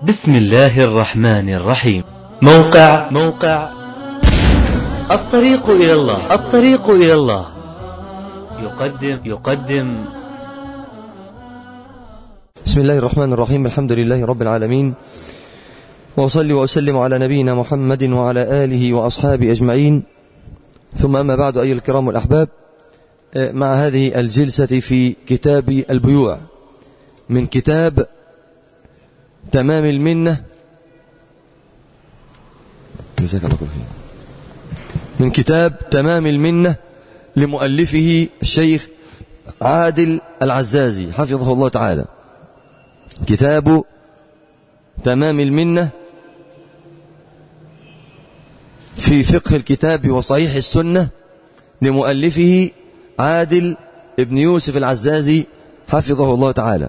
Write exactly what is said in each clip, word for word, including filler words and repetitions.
بسم الله الرحمن الرحيم. موقع موقع الطريق إلى الله الطريق إلى الله يقدم يقدم بسم الله الرحمن الرحيم. الحمد لله رب العالمين، وأصلي وأسلم على نبينا محمد وعلى آله وأصحابه أجمعين، ثم أما بعد أيها الكرام والأحباب، مع هذه الجلسة في كتاب البيوع من كتاب تمام المنة من كتاب تمام المنة لمؤلفه الشيخ عادل العزازي حفظه الله تعالى. كتاب تمام المنة في فقه الكتاب وصحيح السنة لمؤلفه عادل ابن يوسف العزازي حفظه الله تعالى.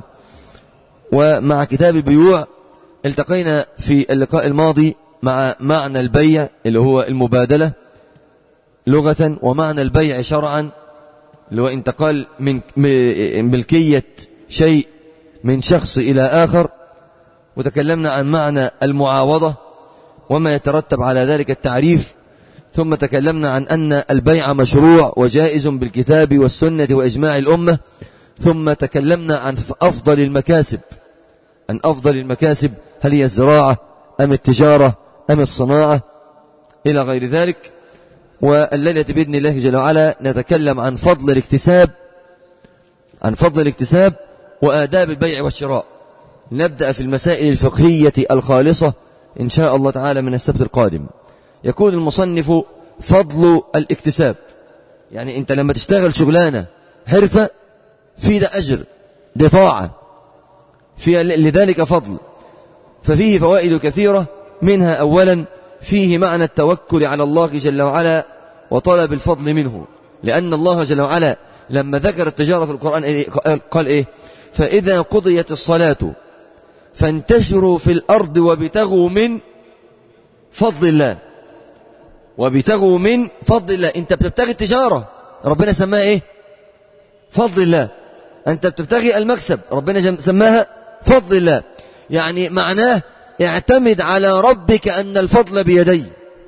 ومع كتاب البيوع التقينا في اللقاء الماضي مع معنى البيع اللي هو المبادلة لغة، ومعنى البيع شرعا اللي هو انتقال من ملكية شيء من شخص إلى آخر، وتكلمنا عن معنى المعاوضة وما يترتب على ذلك التعريف، ثم تكلمنا عن أن البيع مشروع وجائز بالكتاب والسنة وإجماع الأمة، ثم تكلمنا عن أفضل المكاسب عن أفضل المكاسب هل هي الزراعة أم التجارة أم الصناعة إلى غير ذلك. والليلة بإذن الله جل وعلا نتكلم عن فضل الاكتساب عن فضل الاكتساب وآداب البيع والشراء. نبدأ في المسائل الفقهية الخالصة إن شاء الله تعالى من السبت القادم. يكون المصنف فضل الاكتساب، يعني أنت لما تشتغل شغلانة حرفة في ده أجر، ده طاعة، في لذلك فضل، ففيه فوائد كثيرة. منها أولا فيه معنى التوكل على الله جل وعلا وطلب الفضل منه، لأن الله جل وعلا لما ذكر التجارة في القرآن قال إيه؟ فإذا قضيت الصلاة فانتشروا في الأرض وابتغوا من فضل الله وابتغوا من فضل الله. أنت بتبتغي التجارة، ربنا سماها إيه؟ فضل الله. أنت بتبتغي المكسب، ربنا سماها فضل الله. يعني معناه اعتمد على ربك أن الفضل بيدي،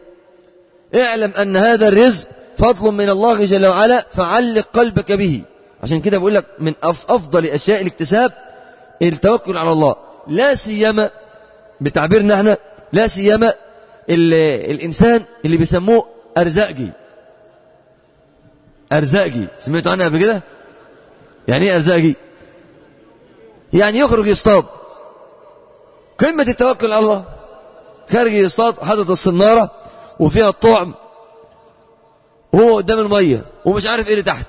اعلم أن هذا الرزق فضل من الله جل وعلا، فعلق قلبك به. عشان كده بقول لك من أفضل أشياء الاكتساب التوكل على الله، لا سيما بتعبيرنا احنا، لا سيما الإنسان اللي بيسموه أرزاقي. أرزاقي سمعتوا عنها قبل كده؟ يعني ايه أرزاقي؟ يعني يخرج يصطاد، قمة التوكل على الله، خارج يصطاد حاطط الصنارة وفيها الطعم وهو قدام المية ومش عارف ايه اللي تحت،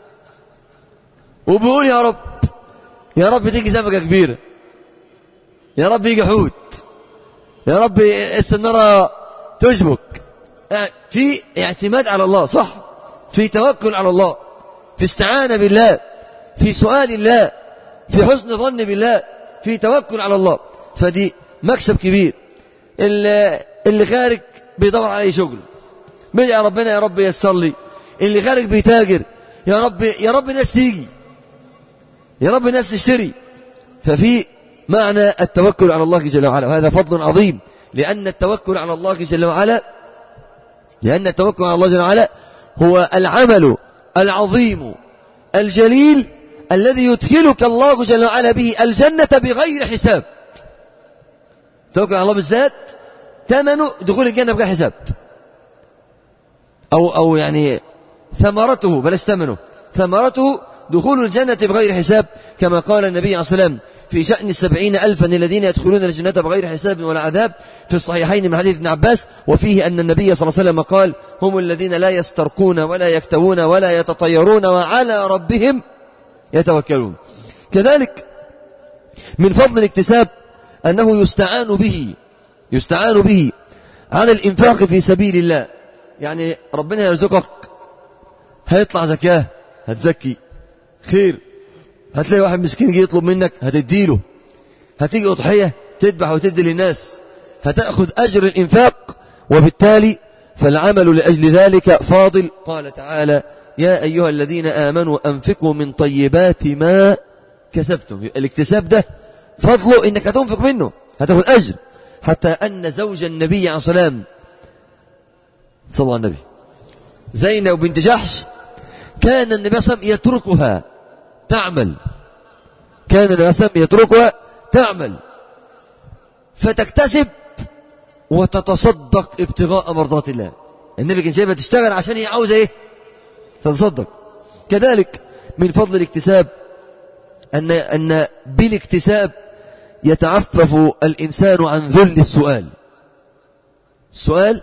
وبيقول يا رب يا رب تيجي سمكة كبيرة، يا رب يجي حوت، يا رب الصنارة تشبك. في اعتماد على الله، صح، في توكل على الله، في استعانة بالله، في سؤال الله، في حسن ظن بالله، في توكل على الله. فدي مكسب كبير. اللي, اللي خارج بيدور على شغل، بيدعي ربنا يا رب ييسر لي. اللي خارج بيتاجر، يا رب يا رب الناس تيجي، يا رب الناس تشتري. ففي معنى التوكل على الله جل وعلا، وهذا فضل عظيم، لأن التوكل على الله جل وعلا لأن التوكل على الله جل وعلا هو العمل العظيم الجليل الذي يدخلك الله جل وعلا به الجنة بغير حساب. توكل على الله بالذات ثمنه دخول الجنة بغير حساب، أو أو يعني ثمرته، بلاش ثمنه، ثمرته دخول الجنة بغير حساب، كما قال النبي عليه الصلاة والسلام في شأن السبعين ألفا الذين يدخلون الجنة بغير حساب ولا عذاب في الصحيحين من حديث ابن عباس، وفيه أن النبي صلى الله عليه وسلم قال هم الذين لا يسترقون ولا يكتوون ولا يتطيرون وعلى ربهم يتوكلون. كذلك من فضل الاكتساب أنه يستعان به يستعان به على الإنفاق في سبيل الله. يعني ربنا يرزقك، هيطلع زكاة هتزكي، خير، هتلاقي واحد مسكين يجي يطلب منك هتديله، هتيجي أضحية تذبح وتدي للناس، هتأخذ أجر الإنفاق، وبالتالي فالعمل لأجل ذلك فاضل. قال تعالى يا أيها الذين آمنوا أنفقوا من طيبات ما كسبتم. الاكتساب ده فضله إنك هتنفق منه، هتاخد أجر. حتى أن زوج النبي عليه الصلاة والسلام صلى الله عليه النبي زينب بنت جحش كان النبي صلى الله عليه وسلم يتركها تعمل، كان النبي صلى الله عليه وسلم يتركها تعمل فتكتسب وتتصدق ابتغاء مرضات الله. النبي كان شايفها تشتغل عشان هي عاوزة ايه؟ تتصدق. كذلك من فضل الاكتساب أن, أن بالاكتساب يتعفف الإنسان عن ذل السؤال. السؤال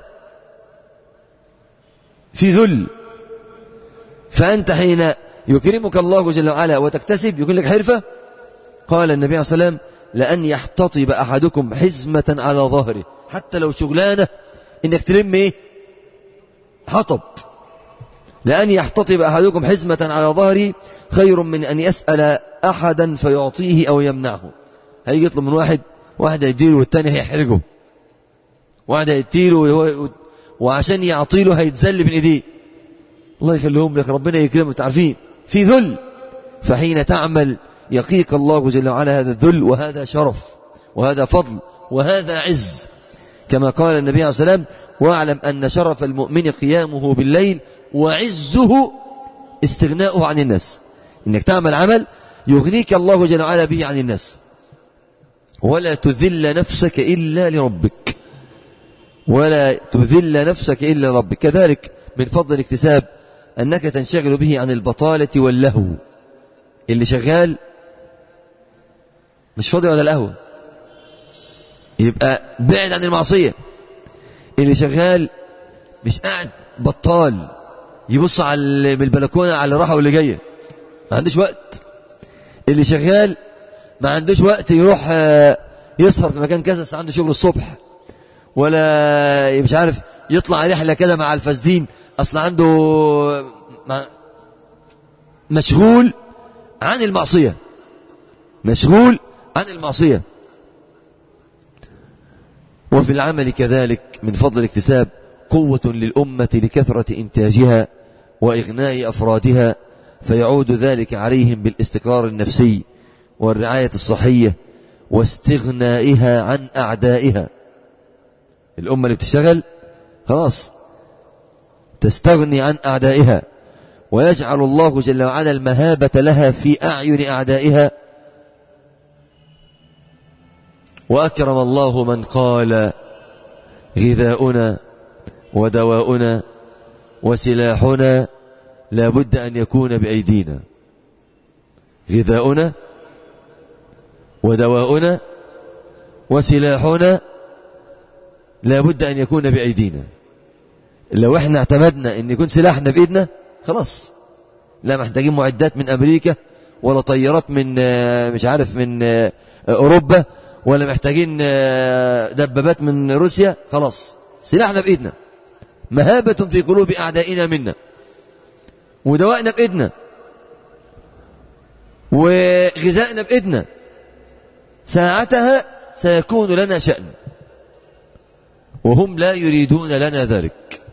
في ذل، فأنت حين يكرمك الله جل وعلا وتكتسب يكون لك حرفة. قال النبي عليه الصلاة والسلام لأن يحتطب أحدكم حزمة على ظهره، حتى لو شغلانة إنك تلم إيه؟ حطب. لأن يحتطب أحدكم حزمة على ظهره خير من أن يسأل أحدا فيعطيه أو يمنعه. هيجي يطلب من واحد، واحد هيديله والتاني هيحرجه، واحد هيديله وعشان يعطيله هيتذل من إيديه. الله يخليهم لك، ربنا يكرمه. تعرفين في ذل، فحين تعمل يقيك الله جل وعلا هذا الذل، وهذا شرف وهذا فضل وهذا عز، كما قال النبي عليه الصلاة والسلام واعلم أن شرف المؤمن قيامه بالليل وعزه استغناؤه عن الناس. إنك تعمل عمل يغنيك الله جل وعلا به عن الناس. ولا تذل نفسك إلا لربك، ولا تذل نفسك إلا لربك. كذلك من فضل الاكتساب أنك تنشغل به عن البطالة واللهو. اللي شغال مش فاضي ولا القهوة يبقى بعد عن المعصية. اللي شغال مش قاعد بطال يبص على من البلكونة على الراحة واللي جاية، ما عندوش وقت. اللي شغال ما عندوش وقت يروح يسهر في مكان كذا، عنده شغل الصبح، ولا مش عارف يطلع رحلة كده مع الفاسدين، أصلا عنده مشغول عن المعصية، مشغول عن المعصية. وفي العمل كذلك من فضل الاكتساب قوة للأمة لكثرة إنتاجها وإغناء أفرادها، فيعود ذلك عليهم بالاستقرار النفسي والرعاية الصحية واستغنائها عن أعدائها. الأمة اللي بتشتغل خلاص تستغني عن أعدائها، ويجعل الله جل وعلا المهابة لها في أعين أعدائها. وأكرم الله من قال غذاؤنا ودواؤنا وسلاحنا لا بد أن يكون بأيدينا. غذاؤنا ودواؤنا وسلاحنا لا بد أن يكون بأيدينا. لو احنا اعتمدنا أن يكون سلاحنا بإيدنا خلاص، لا محتاجين معدات من أمريكا ولا طيارات من مش عارف من أوروبا، ولا محتاجين دبابات من روسيا. خلاص سلاحنا بإيدنا، مهابة في قلوب أعدائنا منا، ودوائنا بإيدنا، وغذائنا بإيدنا. ساعتها سيكون لنا شأن، وهم لا يريدون لنا ذلك.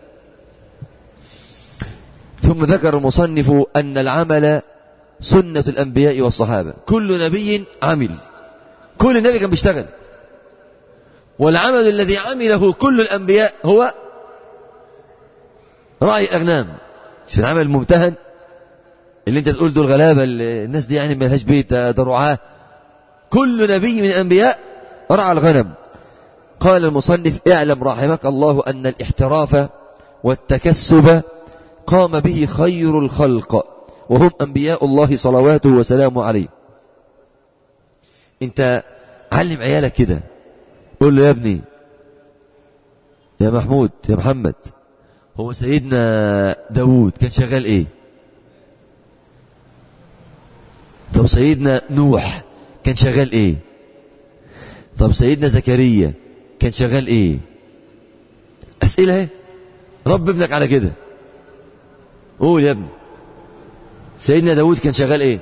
ثم ذكر المصنف أن العمل سنة الأنبياء والصحابة. كل نبي عمل، كل نبي كان بيشتغل، والعمل الذي عمله كل الأنبياء هو رعي الأغنام. مش العمل الممتهن اللي انت تقول دول غلابة الناس دي يعني ما لهاش بيت، ده رعاه. كل نبي من الأنبياء رعى الغنم. قال المصنف اعلم رحمك الله أن الاحتراف والتكسب قام به خير الخلق وهم أنبياء الله صلواته وسلامه عليه. انت علم عيالك كده، قول له يا ابني يا محمود يا محمد، هو سيدنا داود كان شغال ايه؟ طب سيدنا نوح كان شغال ايه؟ طب سيدنا زكريا كان شغال ايه؟ أسئلة ايه؟ رب ابنك على كده. قول يا ابني سيدنا داود كان شغال ايه؟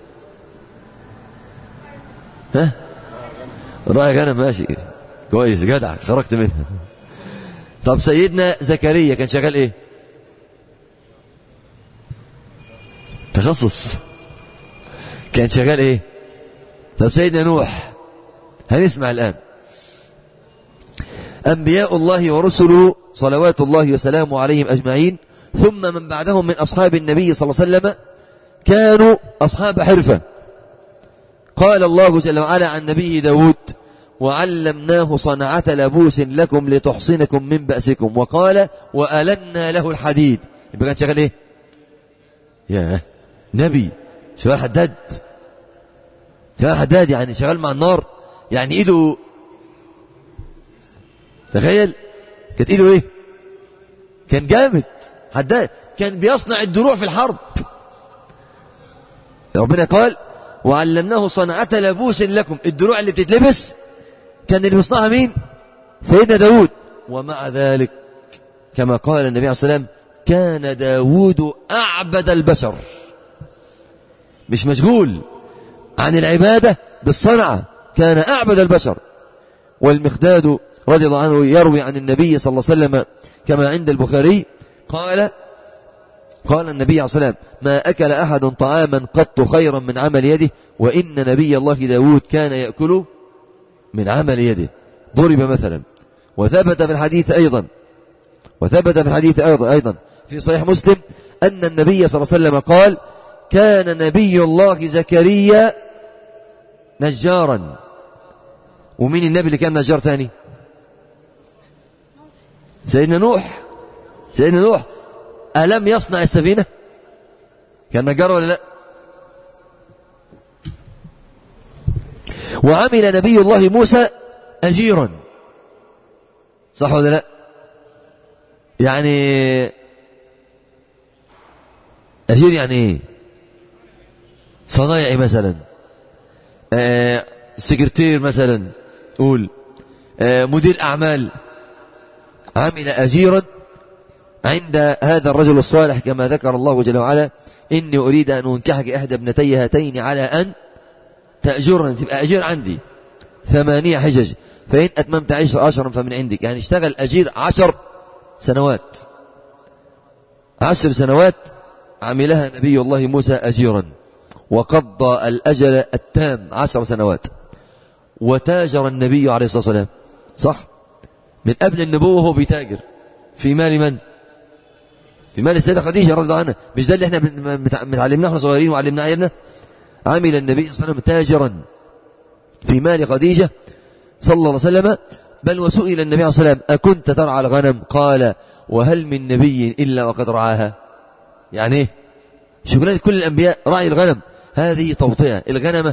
ها؟ رأيك أنا ماشي كويس جدع خرجت منها. طب سيدنا زكريا كان شغال ايه؟ تخصص كان شغال ايه؟ طب سيدنا نوح هنسمع الآن أنبياء الله ورسله صلوات الله وسلامه عليهم أجمعين ثم من بعدهم من أصحاب النبي صلى الله عليه وسلم كانوا أصحاب حرفة. قال الله جل وعلا عن نبيه داود وعلمناه صنعة لبوس لكم لتحصنكم من بأسكم وقال وألنا له الحديد. يبقى كان شغال ايه؟ يا نبي شغال حداد، شغال حداد يعني شغال مع النار، يعني ايده تخيل كانت ايده ايه؟ كان جامد حداد، كان بيصنع الدروع في الحرب. ربنا قال وعلمناه صنعة لبوس لكم، الدروع اللي بتتلبس كان اللي بيصنعها مين؟ سيدنا داود. ومع ذلك كما قال النبي عليه الصلاة والسلام كان داود أعبد البشر، مش مشغول عن العبادة بالصنعة، كان أعبد البشر. والمقداد رضي الله عنه يروي عن النبي صلى الله عليه وسلم كما عند البخاري قال قال النبي عليه الصلاة والسلام ما أكل أحد طعاما قط خيرا من عمل يده وإن نبي الله داود كان يأكل من عمل يده. ضرب مثلا. وثبت في الحديث أيضا وثبت في الحديث أيضا, أيضا في صحيح مسلم أن النبي صلى الله عليه وسلم قال كان نبي الله زكريا نجارا. ومين النبي اللي كان نجار تاني؟ سيدنا نوح. سيدنا نوح ألم يصنع السفينة؟ كان نجار ولا لا؟ وعمل نبي الله موسى أجيرا، صح ولا لا؟ يعني أجير يعني ايه؟ صنايعي مثلا، آه سكرتير مثلا، قول آه مدير أعمال. عمل أجيرا عند هذا الرجل الصالح كما ذكر الله جل وعلا إني أريد أن أنكحك إحدى ابنتي هاتين على أن تأجرني، تبقى أجير عندي ثمانية حجج فإن أتممت عشر أشهرا فمن عندك. يعني اشتغل أجير عشر سنوات عشر سنوات عملها نبي الله موسى أجيرا وقضى الأجل التام عشر سنوات. وتاجر النبي عليه الصلاة والسلام، صح؟ من قبل النبوة هو بيتاجر في مال من؟ في مال السيدة خديجة رضي الله عنها. مش ده اللي احنا متعلمناه احنا صغيرين وعلمناه عيالنا؟ عمل النبي صلى الله عليه وسلم تاجرا في مال خديجة صلى الله عليه وسلم. بل وسئل النبي عليه الصلاة والسلام أكنت ترعى الغنم؟ قال وهل من نبي إلا وقد رعاها. يعني ايه؟ شغلانة كل الأنبياء راعي الغنم. هذه توطئة الغنمة.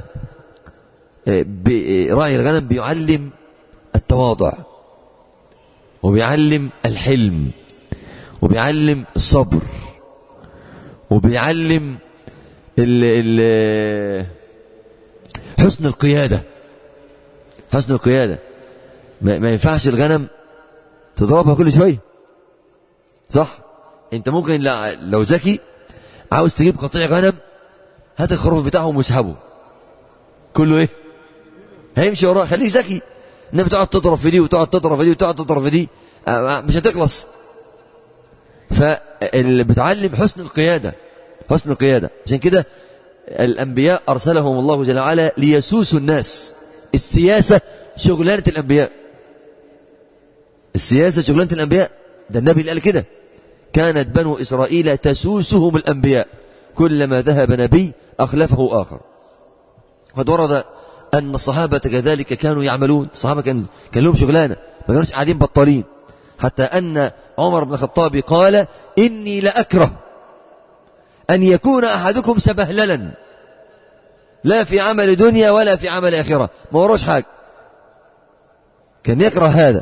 راعي الغنم بيعلم التواضع وبيعلم الحلم وبيعلم الصبر وبيعلم ال ال حسن القيادة. حسن القيادة ما, ما ينفعش الغنم تضربها كل شوية، صح؟ انت ممكن لو ذكي عاوز تجيب قطيع غنم هات الخروف بتاعهم واسحبه كله ايه؟ هيمشي وراه. خليك ذكي. انما تقعد تضرب في دي وتقعد تضرب في دي وتقعد تضرب في دي مش هتخلص. فاللي بتعلم حسن القيادة، حسن القيادة. عشان كده الأنبياء أرسلهم الله جل وعلا ليسوسوا الناس. السياسة شغلانة الأنبياء، السياسة شغلانة الأنبياء. ده النبي اللي قال كده كانت بنو إسرائيل تسوسهم الأنبياء كلما ذهب نبي أخلفه آخر. قد ورد أن الصحابة كذلك كانوا يعملون. الصحابة كان, كان لهم شغلانة، ما كانوش قاعدين بطالين. حتى أن عمر بن الخطاب قال إني لأكره أن يكون أحدكم سبهللا لا في عمل دنيا ولا في عمل آخرة، ما وروش حاجة. كان يكره هذا.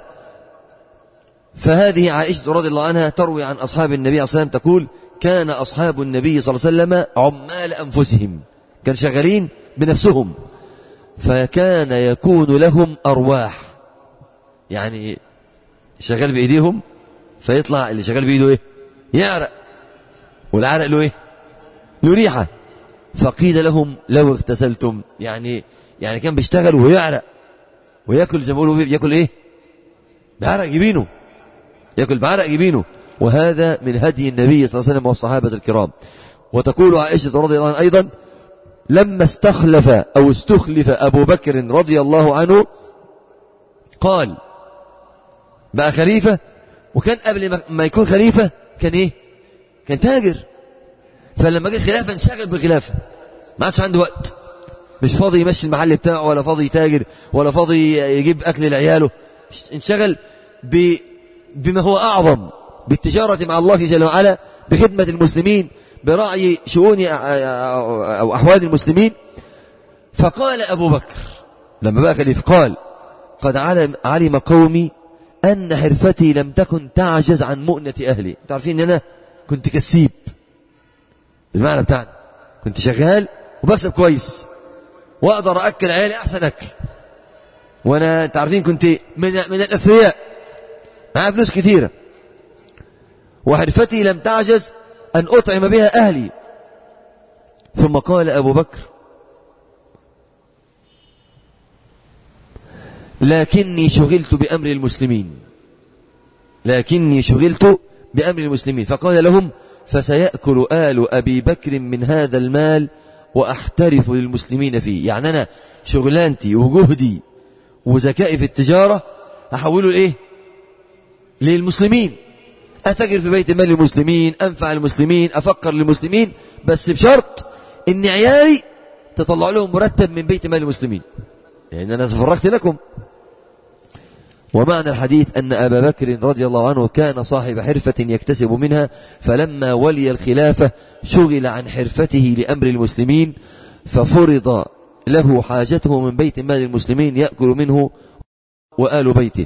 فهذه عائشة رضي الله عنها تروي عن أصحاب النبي صلى الله عليه وسلم تقول كان أصحاب النبي صلى الله عليه وسلم عمال أنفسهم، كان شغالين بنفسهم. فكان يكون لهم أرواح، يعني شغال بإيديهم فيطلع اللي شغال بإيده إيه؟ يعرق، والعرق له إيه؟ له ريحة. فقيل لهم لو اغتسلتم، يعني يعني كان بيشتغل ويعرق ويأكل زي ما بيقولوا يأكل إيه؟ بعرق جبينه، يأكل بعرق جبينه. وهذا من هدي النبي صلى الله عليه وسلم والصحابة الكرام. وتقول عائشة رضي الله عنها أيضا لما استخلف أو استخلف أبو بكر رضي الله عنه قال بقى خليفة، وكان قبل ما يكون خليفة كان ايه؟ كان تاجر. فلما جه الخلافة انشغل بالخلافة، ما عادش عنده وقت، مش فاضي يمشي المحل بتاعه، ولا فاضي يتاجر، ولا فاضي يجيب أكل لعياله. انشغل ب... بما هو أعظم، بالتجارة مع الله جل وعلا، بخدمة المسلمين، برعي شؤون أو أحوال المسلمين. فقال أبو بكر لما بقى خليفة، قال قد علم, علم قومي أن حرفتي لم تكن تعجز عن مؤنة أهلي. تعرفين أن أنا كنت كسيب بالمعنى بتاعنا، كنت شغال وبكسب كويس وأقدر أكل عيالي أحسن أكل، وأنا تعرفين كنت من, من الأثرياء، معايا فلوس كثيرة، وحرفتي لم تعجز أن أطعم بها أهلي. ثم قال أبو بكر لكني شغلت بأمر المسلمين، لكني شغلت بأمر المسلمين. فقال لهم فسيأكل آل أبي بكر من هذا المال وأحترف للمسلمين فيه. يعني أنا شغلانتي وجهدي وذكائي في التجارة أحوله لإيه؟ للمسلمين، أتجر في بيت مال المسلمين، أنفع المسلمين، أفكر للمسلمين، بس بشرط إن عيالي تطلع لهم مرتب من بيت مال المسلمين، لأن يعني أنا تفرقت لكم. ومعنى الحديث أن أبا بكر رضي الله عنه كان صاحب حرفة يكتسب منها، فلما ولي الخلافة شغل عن حرفته لأمر المسلمين، ففرض له حاجته من بيت مال المسلمين يأكل منه وآل بيته.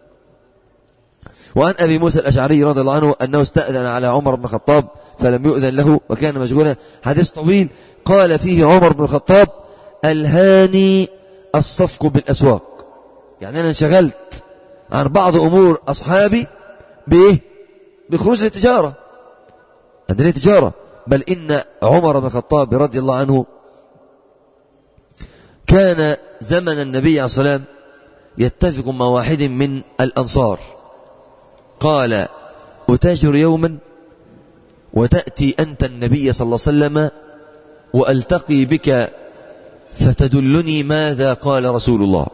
وعن أبي موسى الأشعري رضي الله عنه أنه استأذن على عمر بن الخطاب فلم يؤذن له وكان مشغولا. حديث طويل قال فيه عمر بن الخطاب ألهاني الصفق بالأسواق، يعني أنا انشغلت عن بعض أمور أصحابي بإيه؟ بخروج للتجارة، عندنا تجارة. بل إن عمر بن الخطاب رضي الله عنه كان زمن النبي عليه الصلاة والسلام يتفق مع واحد من الأنصار، قال أتاجر يوما وتأتي أنت النبي صلى الله عليه وسلم وألتقي بك فتدلني ماذا قال رسول الله،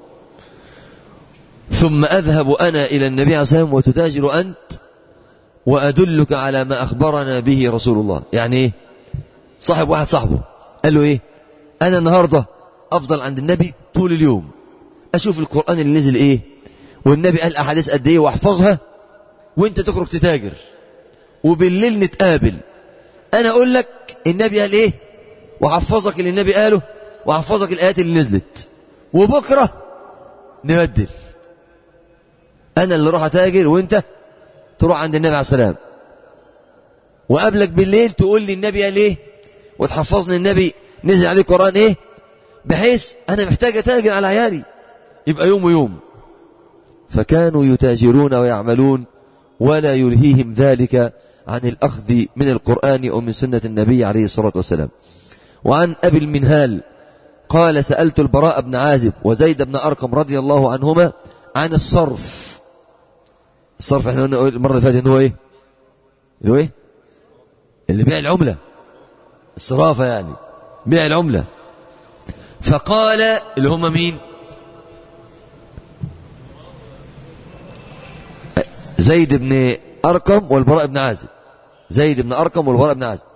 ثم أذهب أنا إلى النبي عليه الصلاة والسلام وتتاجر أنت وأدلك على ما أخبرنا به رسول الله. يعني إيه؟ صاحب واحد صاحبه قال له إيه؟ أنا النهاردة أفضل عند النبي طول اليوم، أشوف القرآن اللي نزل إيه، والنبي قال أحاديث قد إيه وأحفظها، وإنت تخرج تتاجر، وبالليل نتقابل أنا أقول لك النبي قال إيه وحفظك اللي النبي قاله وحفظك الآيات اللي نزلت، وبكرة نبدل، أنا اللي روح أتاجر وإنت تروح عند النبي عليه السلام، وقابلك بالليل تقول لي النبي قال إيه وتحفظني النبي نزل عليه القرآن إيه، بحيث أنا محتاج أتاجر على عيالي، يبقى يوم ويوم. فكانوا يتاجرون ويعملون ولا يلهيهم ذلك عن الأخذ من القرآن أو من سنة النبي عليه الصلاة والسلام. وعن أبي المنهال قال سألت البراء بن عازب وزيد بن أرقم رضي الله عنهما عن الصرف. الصرف احنا قلنا المرة اللي فاتت انه ايه؟ اللي هو ايه؟ اللي بيع العملة، الصرافة يعني بيع العملة. فقال اللي هم مين؟ زيد بن أرقم والبراء بن عازب، زيد بن أرقم والبراء بن عازب.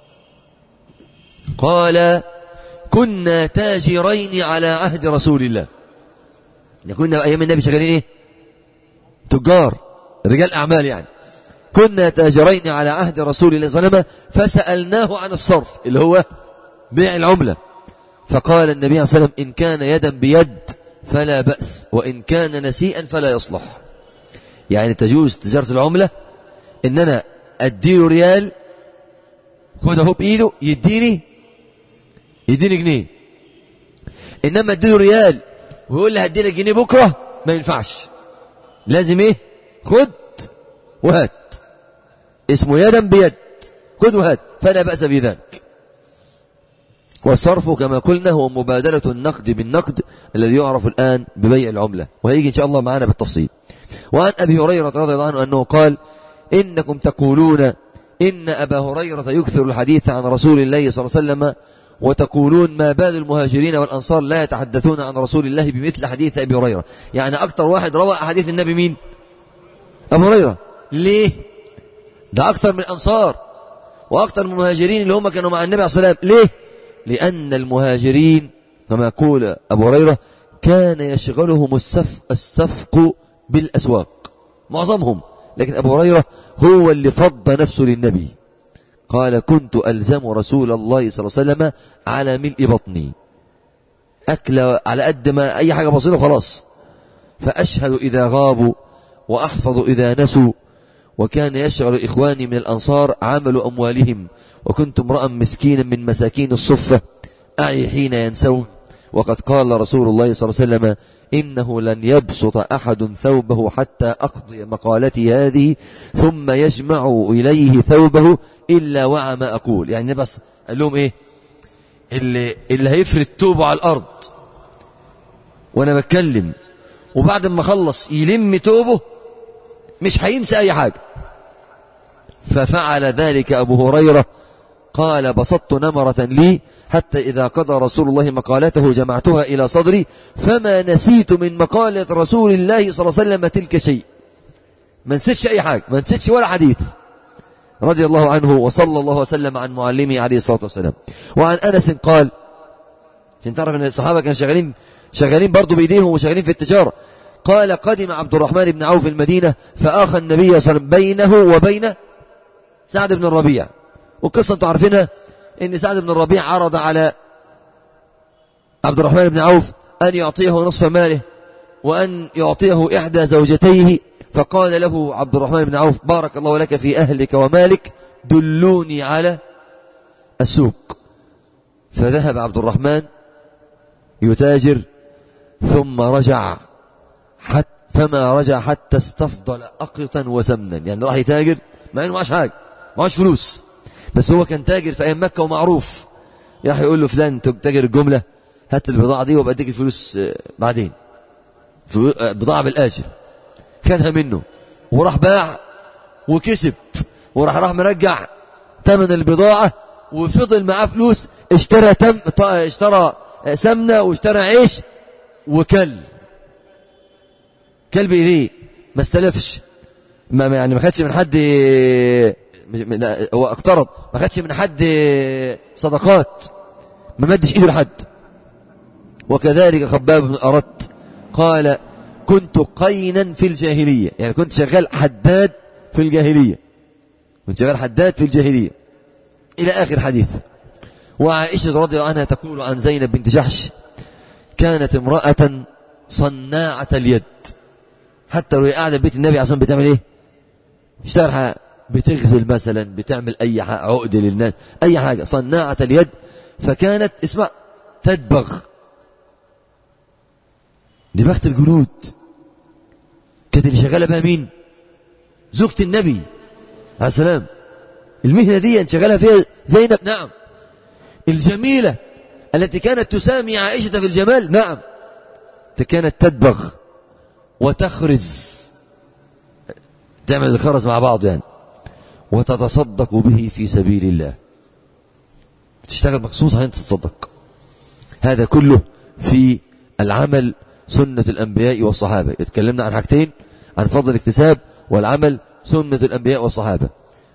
قال كنا تاجرين على عهد رسول الله، كنا أيام النبي شغالين إيه؟ تجار، رجال أعمال يعني. كنا تاجرين على عهد رسول الله صلى الله عليه وسلم فسألناه عن الصرف اللي هو بيع العملة، فقال النبي عليه الصلاة والسلام إن كان يدا بيد فلا بأس وإن كان نسيئا فلا يصلح. يعني تجوز تجارة العملة إن أنا أديله ريال خده هو بإيده يديني يديني جنيه، إنما أديله ريال ويقول لي هدي لك جنيه بكرة ما ينفعش، لازم إيه؟ خد وهات، اسمه يدا بيد، خد وهات، فلا بأس بذلك. والصرف كما قلنا هو مبادلة النقد بالنقد الذي يعرف الآن ببيع العملة، وهيجي إن شاء الله معنا بالتفصيل. وعن أبي هريرة رضي الله عنه أنه قال إنكم تقولون إن أبا هريرة يكثر الحديث عن رسول الله صلى الله عليه وسلم وتقولون ما بال المهاجرين والأنصار لا يتحدثون عن رسول الله بمثل حديث أبي هريرة. يعني أكثر واحد روى حديث النبي مين؟ أبو هريرة. ليه؟ ده أكتر من الأنصار وأكتر من المهاجرين اللي هم كانوا مع النبي عليه الصلاة والسلام. ليه؟ لأن المهاجرين كما يقول أبو هريرة كان يشغلهم السفق, السفق بالأسواق معظمهم، لكن أبو هريرة هو اللي فض نفسه للنبي. قال كنت ألزم رسول الله صلى الله عليه وسلم على ملء بطني، أكل على قد ما أي حاجة بسيطة خلاص، فأشهد إذا غابوا وأحفظ إذا نسوا. وكان يشغل إخواني من الأنصار عمل أموالهم، وكنت امرأ مسكينا من مساكين الصفة أعي حين ينسون. وقد قال رسول الله صلى الله عليه وسلم إنه لن يبسط أحد ثوبه حتى أقضي مقالتي هذه ثم يجمع إليه ثوبه إلا وعى ما أقول. يعني بس قال لهم إيه؟ اللي, اللي هيفرد ثوبه على الأرض وأنا بتكلم وبعد ما خلص يلم ثوبه مش هينسى أي حاجة. ففعل ذلك أبو هريرة. قال بسطت نمرة لي حتى إذا قضى رسول الله مقالته جمعتها إلى صدري فما نسيت من مقالة رسول الله صلى الله عليه وسلم تلك شيء. ما نسيتش أي حاجة، ما نسيتش ولا حديث، رضي الله عنه وصلى الله وسلم عن معلمه عليه الصلاة والسلام. وعن أنس قال، عشان تعرف أن الصحابة كانوا شغالين شغالين برضو بإيديهم وشغالين في التجارة. قال قدم عبد الرحمن بن عوف المدينة فآخى النبي صلى الله عليه وسلم بينه وبين سعد بن الربيع. وقصة انتم عارفينها ان سعد بن الربيع عرض على عبد الرحمن بن عوف أن يعطيه نصف ماله وأن يعطيه إحدى زوجتيه، فقال له عبد الرحمن بن عوف بارك الله لك في أهلك ومالك دلوني على السوق. فذهب عبد الرحمن يتاجر ثم رجع حتى فما رجع حتى استفضل أقطا وسمنا. يعني راح يتاجر مع انه معاش حاجة، معاش فلوس، بس هو كان تاجر في ايام مكة ومعروف. راح يقول له فلان تاجر الجملة هات البضاعة دي وابقى اديك الفلوس بعدين، بضاعة بالآجر. كانها منه وراح باع وكسب، وراح راح مرجع ثمن البضاعة وفضل معاه فلوس. اشترى تم اشترى سمنة واشترى عيش وكل كل بإيديه، ما استلفش، ما يعني ما خدش من حد، هو اقترض، ما خدش من حد صدقات، ما مدش ايده لحد. وكذلك خباب بن أرت قال كنت قينا في الجاهلية، يعني كنت شغال حداد في الجاهلية، كنت شغال حداد في الجاهلية إلى آخر حديث. وعائشة رضي الله عنها تقول عن زينب بنت جحش كانت امرأة صناعة اليد، حتى لو هي قاعدة بيت النبي عشان بتعمل ايه؟ اشتغل حاجة، بتغزل مثلا، بتعمل اي حاجة، عقد للناس، اي حاجة، صناعة اليد. فكانت اسمع تدبغ، دي بخت الجلود، كانت اللي شغالة بها مين؟ زوجة النبي عليه السلام. المهنة دي انشغلها فيها زينب، نعم. الجميلة التي كانت تسامي عائشة في الجمال، نعم. كانت تدبغ وتخرز، تعمل الخرز مع بعض يعني، وتتصدق به في سبيل الله، تشتغل مخصوص عشان تتصدق. هذا كله في العمل سنة الأنبياء والصحابة. اتكلمنا عن حاجتين، عن فضل الاكتساب والعمل سنة الأنبياء والصحابة.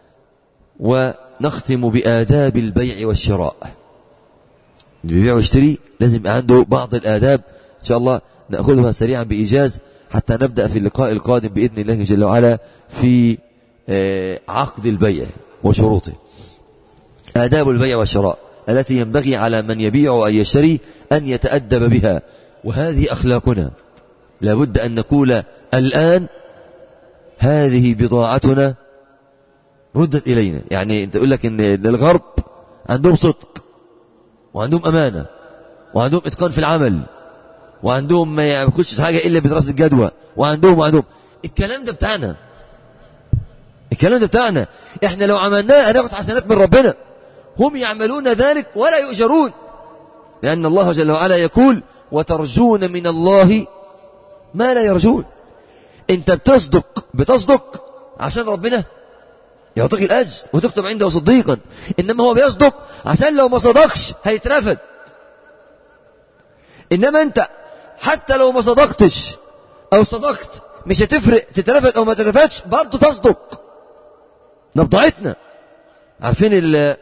ونختم بآداب البيع والشراء. اللي بيبيع ويشتري لازم يبقى عنده بعض الآداب، إن شاء الله نأخذها سريعا بإيجاز حتى نبدأ في اللقاء القادم بإذن الله جل وعلا في عقد البيع وشروطه. آداب البيع والشراء التي ينبغي على من يبيع أو يشتري أن يتأدب بها، وهذه أخلاقنا. لابد أن نقول الآن هذه بضاعتنا ردت إلينا. يعني أنت تقول لك إن الغرب عندهم صدق وعندهم أمانة وعندهم إتقان في العمل وعندهم ما يخشش حاجة إلا بدراسة الجدوى، وعندهم وعندهم الكلام ده بتاعنا، الكلام ده بتاعنا. إحنا لو عملناه هناخد حسنات من ربنا، هم يعملون ذلك ولا يؤجرون، لأن الله جل وعلا يقول وترجون من الله ما لا يرجون. أنت بتصدق بتصدق عشان ربنا يعطيك الأجر وتكتب عنده صديقا، إنما هو بيصدق عشان لو ما صدقش هيترفد. إنما أنت حتى لو ما صدقتش أو صدقت مش هتفرق تترفد أو ما تترفدش، برضه تصدق. نبضعتنا. عارفين ال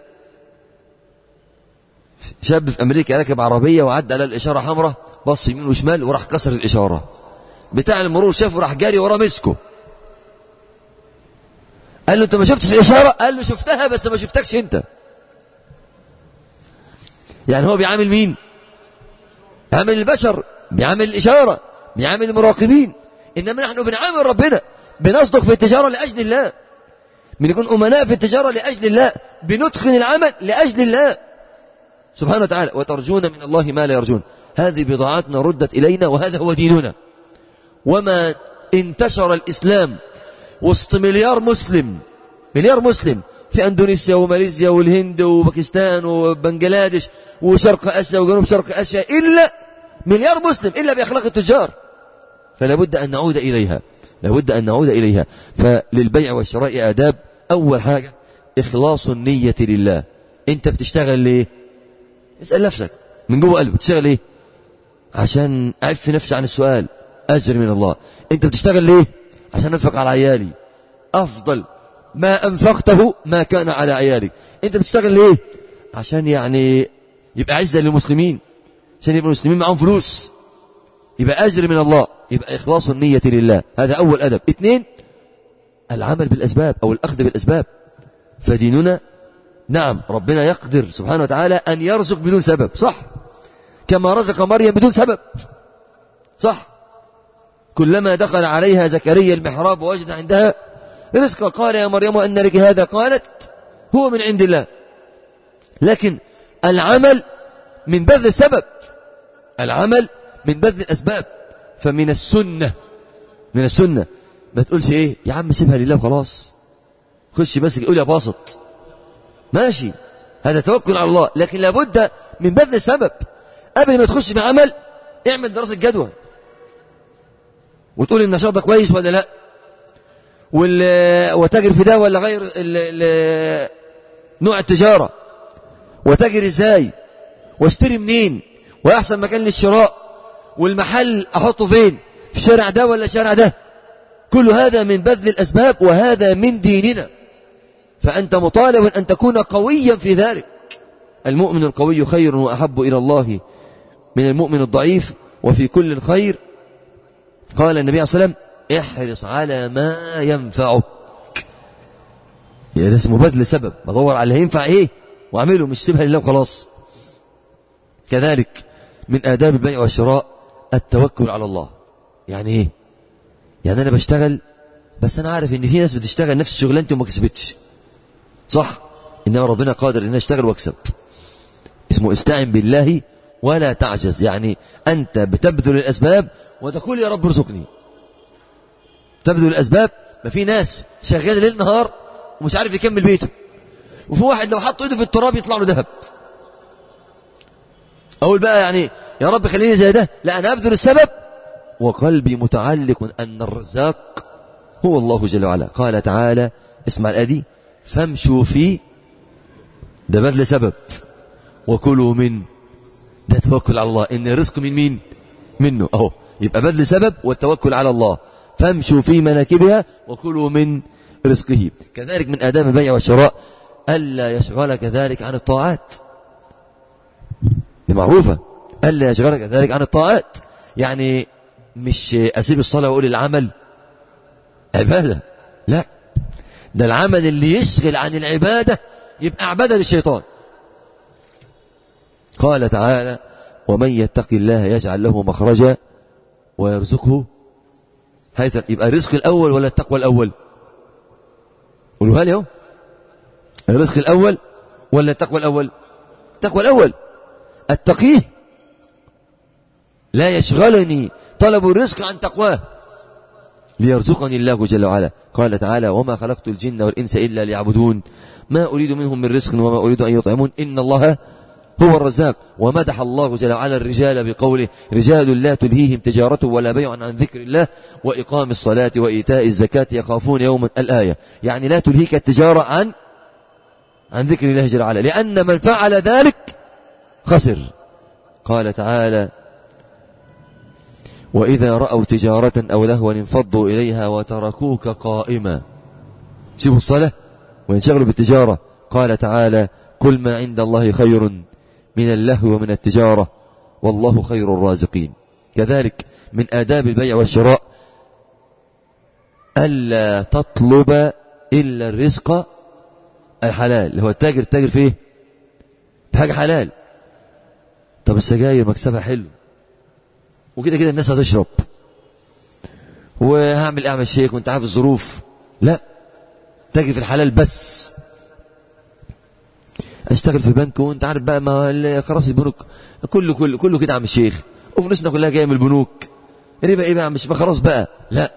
شاب في أمريكا راكب عربية وعدى على الإشارة حمراء، بص يمين وشمال وراح كسر الإشارة، بتاع المرور شافه راح جاري وراه مسكه، قال له أنت ما شفتش الإشارة؟ قال له شفتها بس ما شفتكش أنت. يعني هو بيعامل مين؟ بيعامل البشر، بيعامل الإشارة، بيعامل المراقبين. إنما نحن بنعامل ربنا، بنصدق في التجارة لأجل الله، بنكون أمناء في التجارة لأجل الله، بنتقن العمل لأجل الله سبحانه وتعالى. وترجون من الله ما لا يرجون. هذه بضاعتنا ردت إلينا وهذا هو ديننا. وما انتشر الإسلام وسط مليار مسلم، مليار مسلم في أندونيسيا وماليزيا والهند وباكستان وبنجلاديش وشرق آسيا وجنوب شرق آسيا إلا مليار مسلم إلا بأخلاق التجار. فلا بد أن نعود إليها، لا بد أن نعود إليها. فللبيع والشراء آداب. أول حاجة إخلاص النية لله. أنت بتشتغل ليه؟ اسأل نفسك من جوه قلبك، بتشتغل ليه؟ عشان أعف نفسي عن السؤال، أجر من الله. أنت بتشتغل ليه؟ عشان أنفق على عيالي، أفضل ما أنفقته ما كان على عيالي. أنت بتشتغل ليه؟ عشان يعني يبقى عزة للمسلمين، عشان يبقى المسلمين معهم فلوس، يبقى أجر من الله، يبقى إخلاص النية لله. هذا أول أدب. اثنين، العمل بالأسباب أو الأخذ بالأسباب. فديننا نعم ربنا يقدر سبحانه وتعالى أن يرزق بدون سبب، صح، كما رزق مريم بدون سبب، صح. كلما دخل عليها زكريا المحراب ووجد عندها رزقا قال يا مريم أن لك هذا؟ قالت هو من عند الله. لكن العمل من بذل السبب، العمل من بذل الأسباب. فمن السنة، من السنة ما تقولش إيه يا عم سيبها لله وخلاص، خش بس قول يا باسط، ماشي، هذا توكل على الله. لكن لابد من بذل السبب. قبل ما تخش في عمل اعمل دراسة جدوى وتقول النشاط ده كويس ولا لا، وتجر في ده ولا غير ال ال نوع التجارة، وتجر ازاي، واشتري منين، واحسن مكان للشراء، والمحل احطه فين، في شارع ده ولا شارع ده. كل هذا من بذل الأسباب، وهذا من ديننا. فأنت مطالب أن تكون قويا في ذلك. المؤمن القوي خير وأحب إلى الله من المؤمن الضعيف، وفي كل خير. قال النبي صلى الله عليه وسلم احرص على ما ينفعك. ده اسمه بذل سبب، بدور على اللي هينفع ايه واعمله، مش سيبها لله وخلاص. كذلك من آداب البيع والشراء التوكل على الله. يعني ايه؟ يعني انا بشتغل بس انا عارف ان في ناس بتشتغل نفس شغلانتي وما كسبتش، صح، انما ربنا قادر ان اشتغل واكسب. اسمه استعن بالله ولا تعجز. يعني انت بتبذل الاسباب وتقول يا رب ارزقني، تبذل الاسباب. ما في ناس شغال ليل نهار ومش عارف يكمل بيته، وفي واحد لو حط ايده في التراب يطلع له ذهب. اقول بقى يعني يا رب خليني زي ده؟ لا، انا ابذل السبب وقلبي متعلق ان الرزاق هو الله جل وعلا. قال تعالى، اسمع الآية، فامشوا فيه، ده بذل سبب، وكلوا من، ده توكل على الله. ان الرزق من مين؟ منه. اهو يبقى بذل سبب والتوكل على الله. فامشوا في مناكبها وكلوا من رزقه. كذلك من آداب البيع والشراء ألا يشغلك ذلك عن الطاعات. دي معروفة، ألا يشغلك ذلك عن الطاعات. يعني مش أسيب الصلاة وأقول العمل عبادة، لا، ده العمل اللي يشغل عن العبادة يبقى عبادة للشيطان. قال تعالى ومن يتق الله يجعل له مخرجا ويرزقه حيث. يبقى الرزق الأول ولا التقوى الأول؟ قولوها لي اهو، الرزق الأول ولا التقوى الأول؟ التقوى الأول. التقيه لا يشغلني طلب الرزق عن تقواه ليرزقني الله جل وعلا. قال تعالى وما خلقت الجن والإنس إلا ليعبدون ما أريد منهم من رزق وما أريد أن يطعمون إن الله هو الرزاق. ومدح الله جل وعلا الرجال بقوله رجال لا تلهيهم تجارة ولا بيع عن ذكر الله وإقام الصلاة وإيتاء الزكاة يخافون يوما. الآية يعني لا تلهيك التجارة عن عن ذكر الله جل وعلا، لأن من فعل ذلك خسر. قال تعالى وإذا رأوا تجارة أو لهوا انفضوا إليها وتركوك قائما. سيبوا الصلاة وينشغلوا بالتجارة. قال تعالى: كل ما عند الله خير من اللهو ومن التجارة والله خير الرازقين. كذلك من آداب البيع والشراء ألا تطلب إلا الرزق الحلال. اللي هو التاجر التاجر فيه بحاجة حلال. طب السجاير مكسبها حلو وكده كده الناس هتشرب وهعمل اعمل شيك وانت عارف الظروف. لا، تاجر في الحلال بس. اشتغل في بنك وانت عارف بقى ما خلاص البنوك كله كله كله كده عم الشيخ وفلوسنا كلها جايه من البنوك. ربا ايه بقى؟ مش خلاص بقى. لا،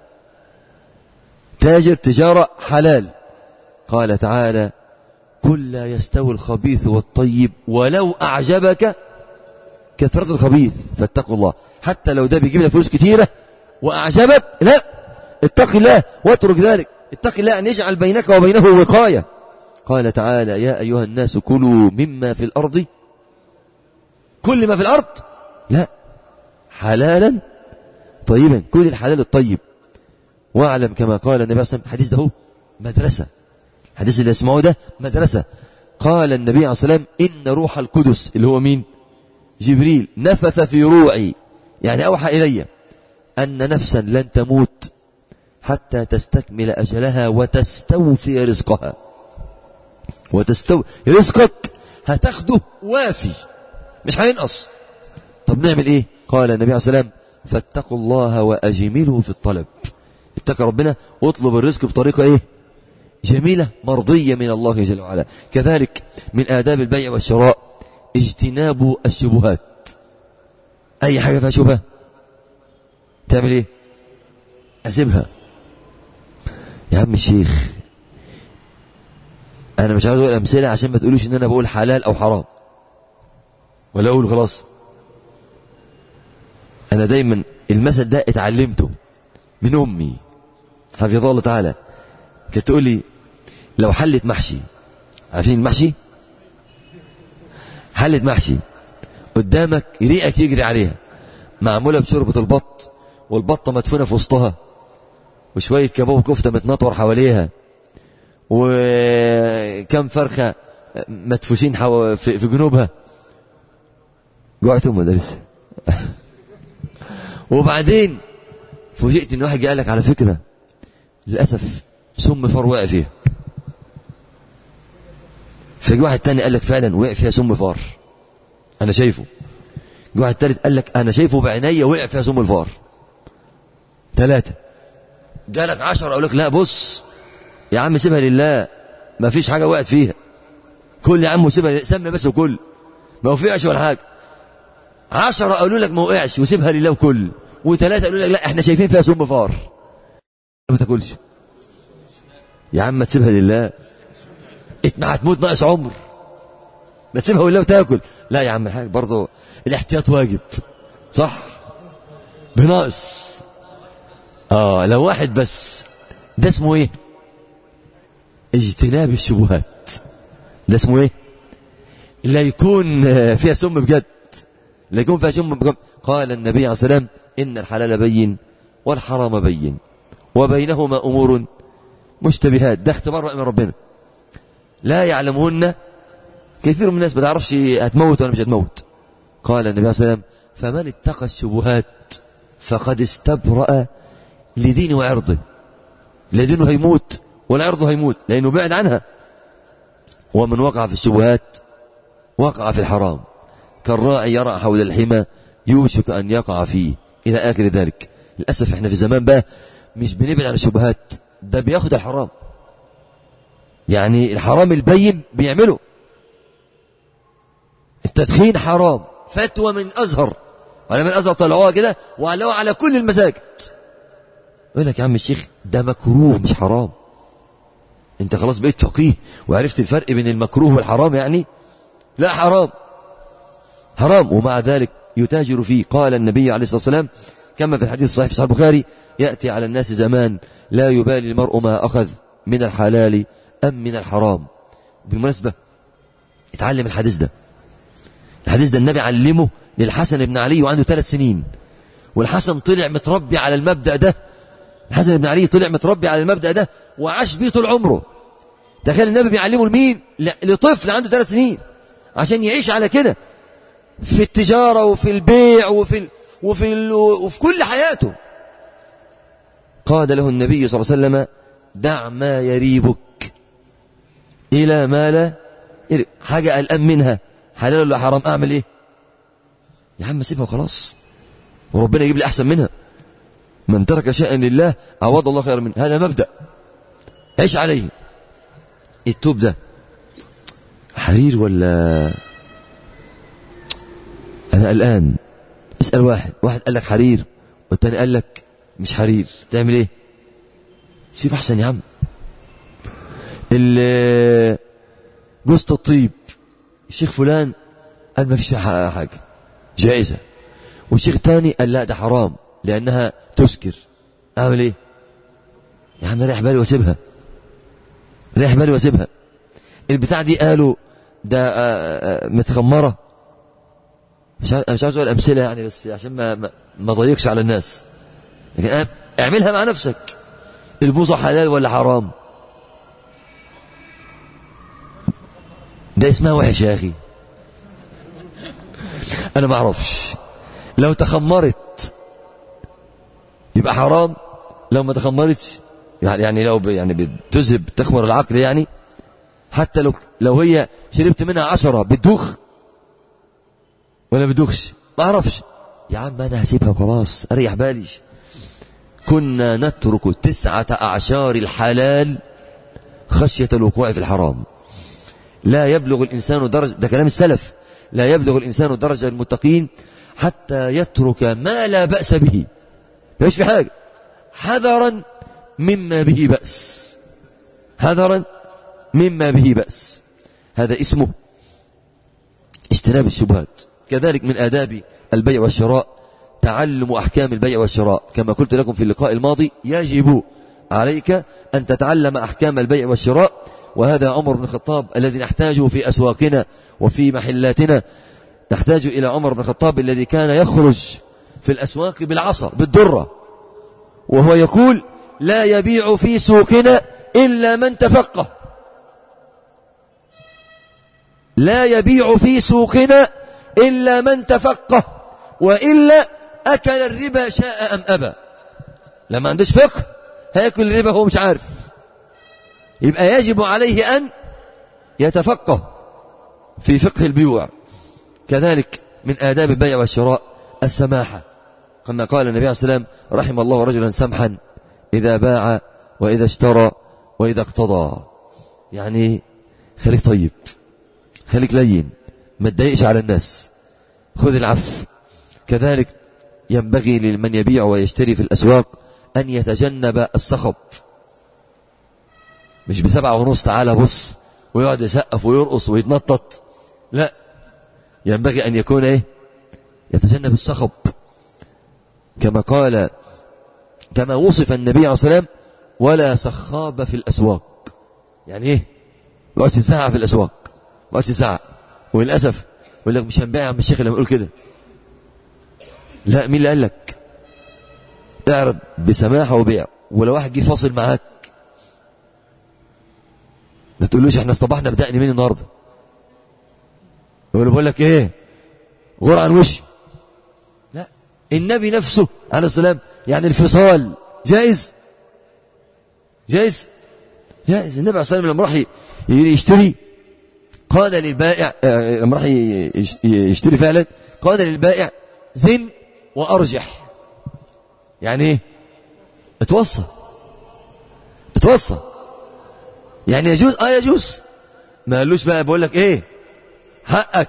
تاجر تجارة حلال. قال تعالى: قل لا يستوي الخبيث والطيب ولو أعجبك كثرة الخبيث فاتقوا الله. حتى لو ده بيجيب لك فلوس كتيرة وأعجبك، لا، اتق الله واترك ذلك. اتق الله أن يجعل بينك وبينه وقاية. قال تعالى: يا أيها الناس كلوا مما في الأرض. كل ما في الأرض، لا، حلالا طيبا. كل الحلال الطيب. واعلم كما قال النبي صلى الله عليه وسلم. الحديث ده هو مدرسة. الحديث اللي اسمعوه ده مدرسة. قال النبي عليه الصلاة والسلام: إن روح القدس، اللي هو مين؟ جبريل، نفث في روعي، يعني أوحى إلي أن نفسا لن تموت حتى تستكمل أجلها وتستوفي رزقها. وتستوفي رزقك، هتاخده وافي مش هينقص. طب نعمل إيه؟ قال النبي عليه الصلاة والسلام: فاتقوا الله وأجملوا في الطلب. اتقى ربنا واطلب الرزق بطريقة إيه؟ جميلة مرضية من الله جل وعلا. كذلك من آداب البيع والشراء اجتناب الشبهات. أي حاجة فيها شبهة تعمل إيه؟ أسيبها. يا عم الشيخ، أنا مش عاوز أقول أمثلة عشان ما تقولوش إن أنا بقول حلال أو حرام، ولا أقول خلاص. أنا دايما المثل ده اتعلمته من أمي حفظها الله تعالى. كانت تقول لي: لو حلت محشي، عارفين المحشي؟ حلت محشي قدامك ريقك يجري عليها، معمولة بشوربة البط والبطة مدفونة في وسطها وشوية كباب وكفتة متنطور حواليها وكم فرخة مدفوشين حو... في... في جنوبها. جوعتهم ولا لسه؟ وبعدين فوجئت ان واحد قال لك: على فكرة للأسف سم فار وقع فيها. فجي واحد تاني قال لك: فعلا وقع فيها سم فار، أنا شايفه. جي واحد تالت قال لك: أنا شايفه بعيني وقع فيها سم الفار. ثلاثة. جالك عشرة أقول لك: لا بص يا عم سيبها لله، ما فيش حاجة وقعت فيها، كل يا عم سيبها، سمي بس وكل، ما وقعش ولا حاجة. عشرة قالوا لك ما وقعش وسيبها لله وكل، وثلاثة قالوا لك لا احنا شايفين فيها سم فار. ما تاكلش يا عم، ما تسيبها لله، ما هتموت ناقص عمر، ما تسيبها لله وتاكل. لا يا عم الحاج، برضه الاحتياط واجب، صح؟ بناقص. اه لو واحد بس، ده اسمه ايه؟ اجتناب الشبهات. ده اسمه ايه؟ لا يكون فيها سم بجد، لا يكون فيها سم بجد. قال النبي عليه الصلاة والسلام: إن الحلال بين والحرام بين وبينهما أمور مشتبهات. ده اختبار من ربنا لا يعلمهن كثير من الناس، ما تعرفش هتموت ولا مش هتموت. قال النبي عليه الصلاة والسلام: فمن اتقى الشبهات فقد استبرأ لدينه وعرضه. لا دينه هيموت ولا عرضه هيموت لأنه بعد عنها. ومن وقع في الشبهات وقع في الحرام، كالراعي يرعى حول الحمى يوشك أن يقع فيه، إلى آخر ذلك. للأسف احنا في زمان بقى مش بنبعد عن الشبهات، ده بياخد الحرام، يعني الحرام البين بيعمله. التدخين حرام، فتوى من أزهر، علماء الأزهر طلعوها كده وعلوها على كل المساجد. يقول لك يا عم الشيخ ده مكروه مش حرام. انت خلاص بقيت فقيه وعرفت الفرق بين المكروه والحرام، يعني لا حرام حرام، ومع ذلك يتاجر فيه. قال النبي عليه الصلاة والسلام كما في الحديث الصحيح في صحيح البخاري: يأتي على الناس زمان لا يبالي المرء ما أخذ من الحلال أم من الحرام. بالمناسبة اتعلم الحديث ده، الحديث ده النبي علمه للحسن بن علي وعنده ثلاث سنين، والحسن طلع متربي على المبدأ ده، الحسن بن علي طلع متربي على المبدأ ده وعاش بيه طول عمره. تخيل النبي بيعلمه لمين؟ لطفل عنده ثلاث سنين عشان يعيش على كده في التجارة وفي البيع وفي ال... وفي ال... وفي كل حياته. قال له النبي صلى الله عليه وسلم دع ما يريبك إلى ما لا يريب. حاجة قلقان منها حلال ولا حرام، أعمل إيه؟ يا عم سيبها وخلاص وربنا يجيب لي أحسن منها. من ترك شيئا لله عوض الله خير منه، هذا مبدأ عيش عليه. التوب ده حرير ولا أنا قلقان؟ اسأل واحد، واحد قال لك حرير والتاني قال لك مش حرير، تعمل ايه؟ سيب احسن يا عم. جوزة الطيب الشيخ فلان قال ما فيش حاجة جائزة، والشيخ تاني قال لا ده حرام لأنها تسكر، أعمل ايه؟ يا عم ريح بالي واسيبها، ريح بالي واسيبها. البتاع دي قالوا ده متخمرة، مش مش عاوز اقول امثله يعني بس عشان ما ما, ما ضيقش على الناس، لكن اعملها مع نفسك. البوظه حلال ولا حرام؟ ده اسمها وحش يا اخي، انا ما اعرفش. لو تخمرت يبقى حرام، لو ما تخمرتش يعني لو يعني بتذهب تخمر العقل يعني، حتى لو لو هي شربت منها عشرة بتدوخ ولا بدوخش ما اعرفش، يا عم انا هسيبها وخلاص اريح بالي. كنا نترك تسعة اعشار الحلال خشية الوقوع في الحرام. لا يبلغ الانسان درجة، ده كلام السلف، لا يبلغ الانسان درجة المتقين حتى يترك ما لا بأس به، مش في حاجة، حذرا مما به بأس، حذرا مما به بأس. هذا اسمه اجتناب الشبهات. كذلك من آداب البيع والشراء تعلم أحكام البيع والشراء. كما قلت لكم في اللقاء الماضي يجب عليك أن تتعلم أحكام البيع والشراء، وهذا عمر بن الخطاب الذي نحتاجه في أسواقنا وفي محلاتنا. نحتاج إلى عمر بن الخطاب الذي كان يخرج في الأسواق بالعصا بالدرة وهو يقول لا يبيع في سوقنا إلا من تفقه، لا يبيع في سوقنا إلا من تفقه وإلا أكل الربا شاء أم أبى. لما عندوش فقه هيأكل الربا هو مش عارف، يبقى يجب عليه أن يتفقه في فقه البيوع. كذلك من آداب البيع والشراء السماحة، كما قال النبي عليه الصلاة والسلام رحم الله رجلا سمحا إذا باع وإذا اشترى وإذا اقتضى. يعني خليك طيب، خليك لين، ما تضايقش على الناس، خذ العفو. كذلك ينبغي لمن يبيع ويشتري في الأسواق أن يتجنب الصخب. مش بسبعة ونص تعالى بص ويقعد يسقف ويرقص ويتنطط، لا، ينبغي أن يكون إيه؟ يتجنب الصخب، كما قال كما وصف النبي عليه الصلاة والسلام ولا صخاب في الأسواق. يعني إيه؟ ما يقعدش يزعق في الأسواق، ما يقعدش يزعق. وللأسف يقول لك مش هنبيع يا عم الشيخ لما يقول كده. لا، مين اللي قال لك؟ اعرض بسماحة وبيع. ولو واحد جه فاصل معاك ما تقولوش احنا اصطبحنا بدأني مين النهارده، يقول بقول لك ايه غور عن وشي. لا، النبي نفسه عليه السلام يعني الفصال جائز، جائز جائز. النبي عليه الصلاة والسلام لما راح يشتري قال للبائع، لما راح يشتري فعلا قال للبائع زن وأرجح. يعني ايه؟ اتوصى، اتوصى يعني يجوز، اه يجوز. ما قالوش بقى بقول لك ايه حقك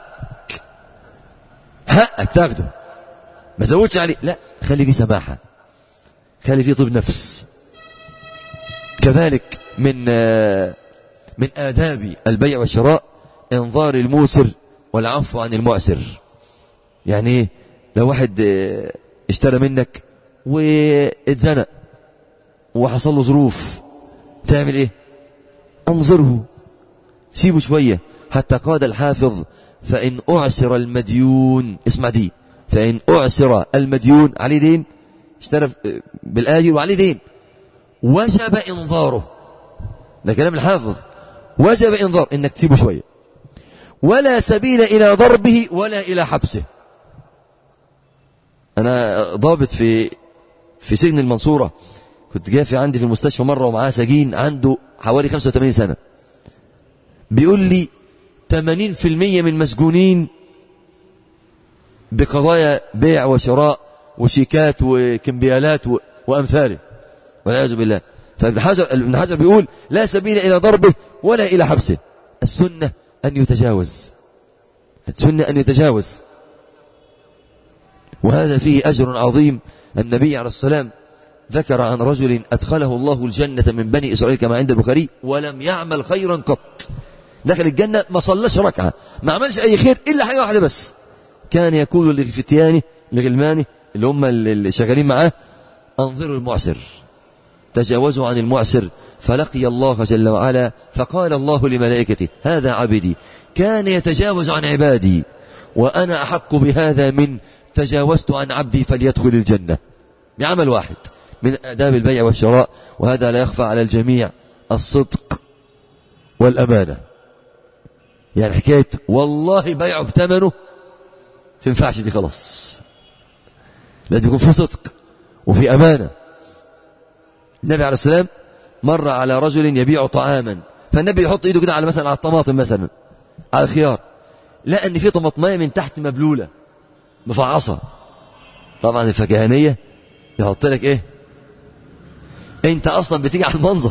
حقك تاخده، ما زودش عليه، لا، خلي فيه سماحة، خلي فيه طيب نفس. كذلك من من آداب البيع والشراء انظار الموسر والعفو عن المعسر. يعني ايه؟ لو واحد اشترى منك واتزنق وحصل له ظروف تعمل ايه؟ انظره، سيبه شوية. حتى قال الحافظ فإن أعسر المديون، اسمع دي، فإن أعسر المديون عليه دين، اشترى بالآجر وعليه دين، وجب إنظاره. ده كلام الحافظ، وجب إنظار إنك تسيبه شوية، ولا سبيل إلى ضربه ولا إلى حبسه. أنا ضابط في في سجن المنصورة، كنت جاي في عندي في المستشفى مرة ومعاه سجين عنده حوالي خمسة وثمانين سنة، بيقول لي ثمانين في المية من المسجونين بقضايا بيع وشراء وشيكات وكمبيالات و... وأمثاله والعياذ بالله. فابن حجر ابن حجر بيقول لا سبيل إلى ضربه ولا إلى حبسه. السنة أن يتجاوز، السنة أن يتجاوز، وهذا فيه أجر عظيم. النبي عليه السلام ذكر عن رجل أدخله الله الجنة من بني إسرائيل كما عند البخاري ولم يعمل خيرا قط. دخل الجنة ما صلىش ركعة، ما عملش أي خير إلا حاجة واحدة بس، كان يقول لفتيانه لغلمانه اللي هم اللي شغالين معاه أنظروا المعسر، تجاوزوا عن المعسر. فلقي الله جل وعلا فقال الله لملائكته هذا عبدي كان يتجاوز عن عبادي وأنا أحق بهذا من تجاوزت عن عبدي فليدخل الجنة. بعمل واحد من آداب البيع والشراء، وهذا لا يخفى على الجميع، الصدق والأمانة. يعني حكاية والله بيعه بثمنه تنفعش دي، خلاص لازم يكون في صدق وفي أمانة. النبي عليه السلام مر على رجل يبيع طعاما، فالنبي يحط ايده كده على مثلا على الطماطم مثلا على الخيار، لقى ان في طماطمايه من تحت مبلوله مفعصه. طبعا الفكهانيه يحط لك ايه، انت اصلا بتيجي على المنظر.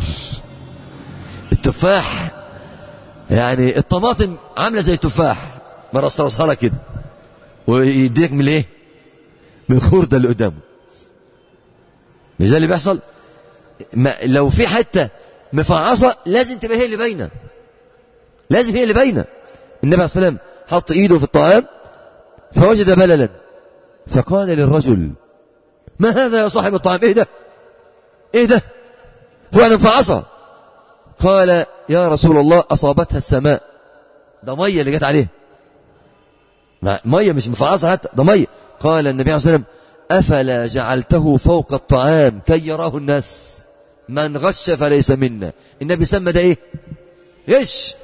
التفاح يعني الطماطم عامله زي التفاح مرصرصها لك كده ويديك من الايه، من الخرده اللي قدامه. مش ده اللي بيحصل؟ ما لو في حته مفعصه لازم تبقى هي اللي باينه، لازم هي اللي باينه. النبي عليه الصلاه والسلام حط ايده في الطعام فوجد بللا، فقال للرجل ما هذا يا صاحب الطعام؟ ايه ده ايه ده فعلا مفعصه. قال يا رسول الله اصابتها السماء، ده ميه اللي جت عليه، ميه مش مفعصه حتى، ده ميه. قال النبي عليه الصلاه والسلام افلا جعلته فوق الطعام كي يراه الناس، من غش فليس منا. النبي سمى ده ايه؟ ايش؟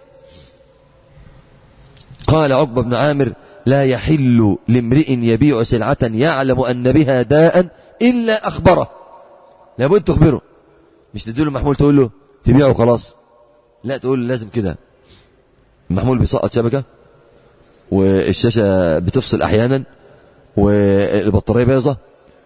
قال عقبة بن عامر لا يحل لامرئ يبيع سلعة يعلم أن بها داء إلا أخبره. لابد تخبره، مش تديله محمول تقول له تبيعه خلاص، لا تقول له لازم كده. المحمول بيسقط شبكة والشاشة بتفصل أحيانا والبطارية بايظة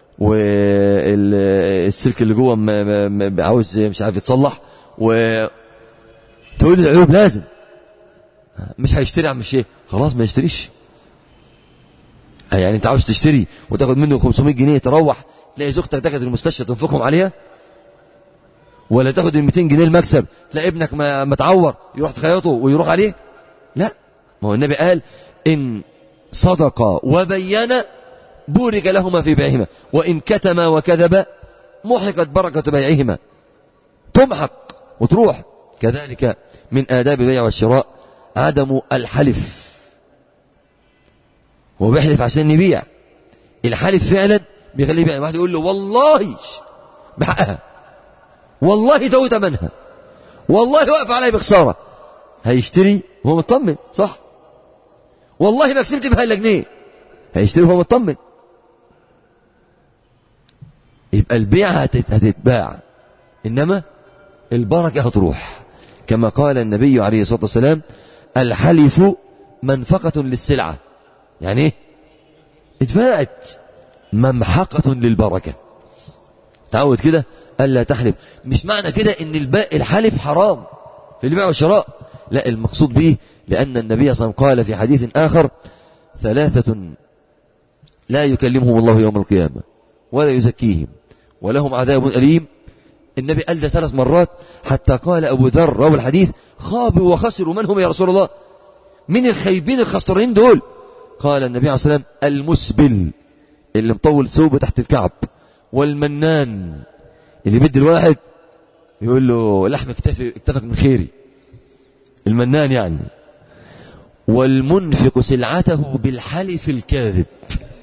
والسلك اللي جوه عاوز مش عارف يتصلح، وتقول لي العيوب لازم. مش هيشتري عم الشيء خلاص ما يشتريش. يعني انت عاوز تشتري وتاخد منه خمسمائة جنيه تروح تلاقي زوجتك دخلت المستشفى تنفقهم عليها، ولا تاخد ال مئتين جنيه المكسب تلاقي ابنك متعور يروح تخيطه ويروح عليه؟ لا، ما هو النبي قال ان صدق وبين بورك لهما في بيعهما وإن كتما وكذبا محقت بركة بيعهما، تمحق وتروح. كذلك من آداب البيع والشراء عدم الحلف. هو بيحلف عشان يبيع، الحلف فعلا بيخليه يبيع. واحد يقول له والله بحقها، والله ده ثمنها، والله واقف علي بخسارة، هيشتري وهو مطمن صح؟ والله ما كسبت بها الا جنيه، هيشتري وهو مطمن. يبقى البيع هتتباع، إنما البركة هتروح. كما قال النبي عليه الصلاة والسلام الحلف منفقة للسلعة، يعني ايه؟ اتباعت ممحقة للبركة. تعود كده ألا تحلف. مش معنى كده ان الحلف حرام في البيع والشراء، لا، المقصود به لأن النبي صلى الله عليه وسلم قال في حديث آخر ثلاثة لا يكلمهم الله يوم القيامة ولا يزكيهم ولهم عذاب أليم. النبي قال ده ثلاث مرات، حتى قال أبو ذر راوي الحديث خابوا وخسروا، من هم يا رسول الله؟ من الخيبين الخسرين دول؟ قال النبي عليه الصلاة والسلام المسبل اللي مطول ثوبه تحت الكعب، والمنان اللي بيدي الواحد يقول له لحم اكتفي اكتفك من خيري، المنان يعني، والمنفق سلعته بالحلف الكاذب.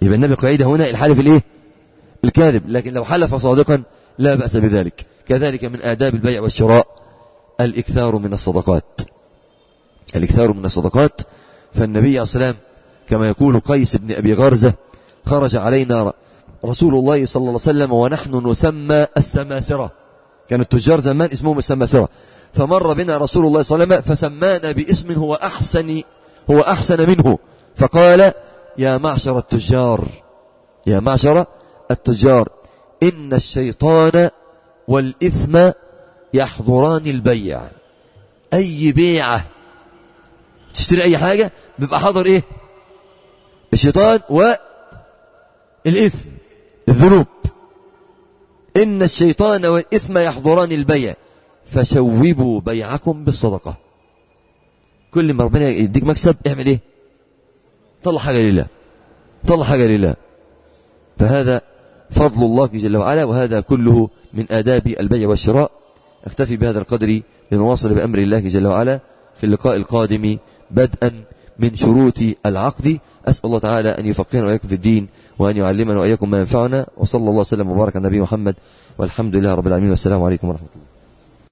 يبقى النبي قيد هنا الحلف الايه الكاذب، لكن لو حلف صادقا لا بأس بذلك. كذلك من آداب البيع والشراء الإكثار من الصدقات، الإكثار من الصدقات. فالنبي عليه الصلاة والسلام كما يقول قيس بن أبي غرزة: خرج علينا رسول الله صلى الله عليه وسلم ونحن نسمى السماسرة، كان التجار زمان اسمهم السماسرة، فمر بنا رسول الله صلى الله عليه وسلم فسمانا باسم هو أحسن هو أحسن منه، فقال: يا معشر التجار يا معشر التجار إن الشيطان والإثم يحضران البيع. أي بيعة تشتري أي حاجة بيبقى حاضر إيه؟ الشيطان والإثم، الذنوب. إن الشيطان والإثم يحضران البيع فشوبوا بيعكم بالصدقة. كل ما ربنا يديك مكسب اعمل إيه؟ طلع حاجة لله، طلع حاجة لله. فهذا فضل الله جل وعلا، وهذا كله من آداب البيع والشراء. أكتفي بهذا القدر لنواصل بأمر الله جل وعلا في اللقاء القادم بدءا من شروط العقد. أسأل الله تعالى أن يفقهنا وإياكم في الدين، وأن يعلمنا وإياكم ما ينفعنا، وصلى الله وسلم وبارك على النبي محمد، والحمد لله رب العالمين، والسلام عليكم ورحمة الله.